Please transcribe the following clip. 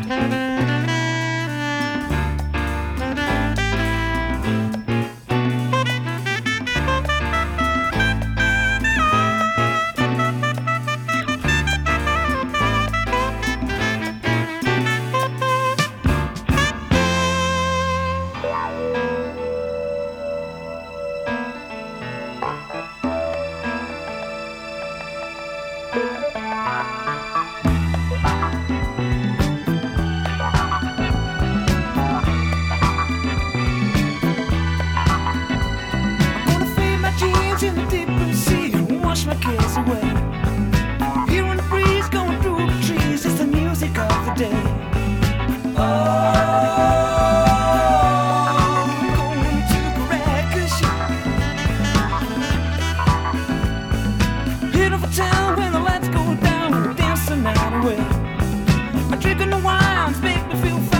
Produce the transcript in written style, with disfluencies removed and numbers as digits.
My cares away. Hearing the breeze going through the trees, it's the music of the day. Oh, going to Caracas, heading for town when the lights go down, we're dancing the night away. I'm drinking the wines, make me feel fine.